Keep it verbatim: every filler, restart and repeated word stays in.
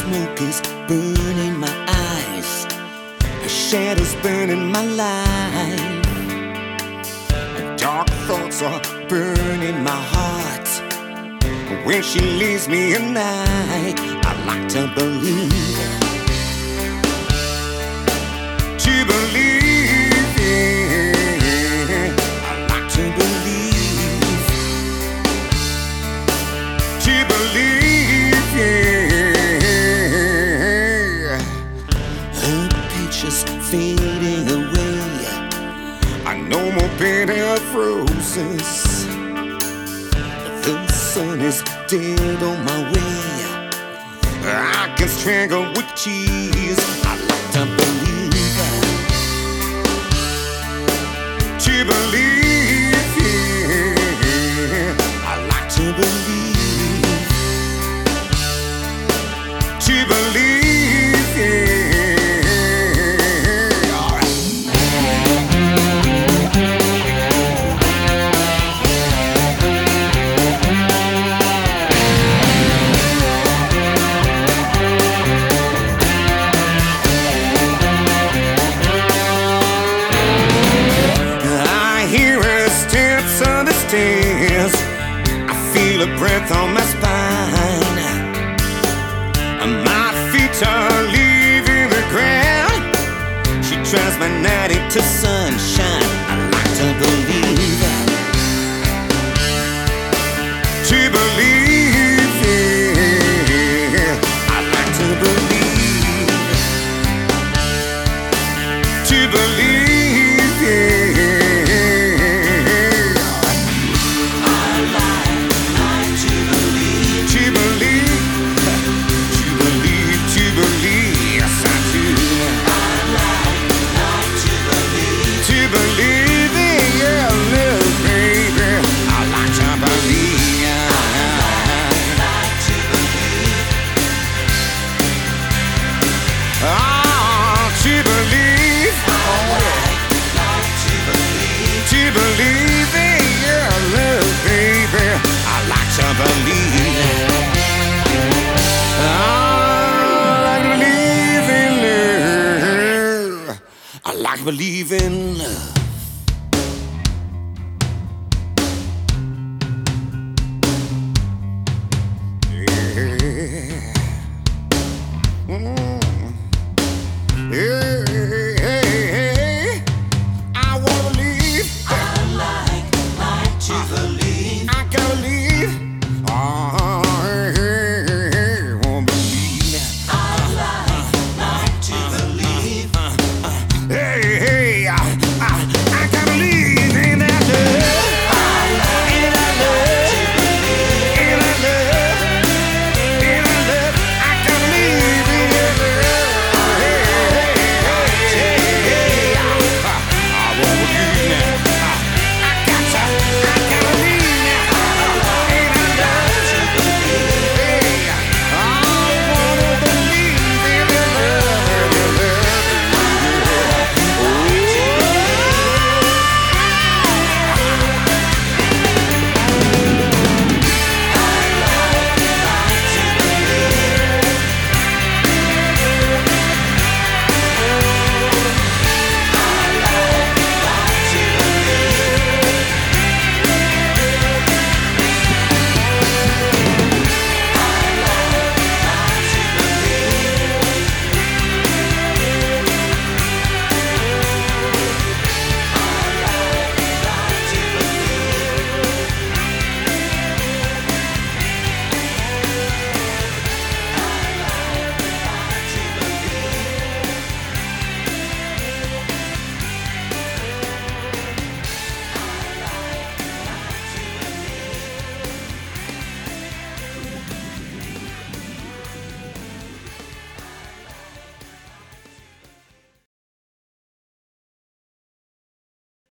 smoke is burning my eyes, her shadows burning my life, dark thoughts are burning my heart. When she leaves me at night, I like to believe, to believe, yeah. I like to believe, to believe, yeah. Her pictures fading away, I no more bitter roses. The sun is dead on my way, I can strangle with cheese. I like to believe, to believe, yeah. I like to believe, to believe, yeah. All right. I feel a breath on my spine, my feet are leaving the ground. She turns my night into sunshine. I like to believe, to believe, yeah. I like to believe, to believe, yeah. I like believing love.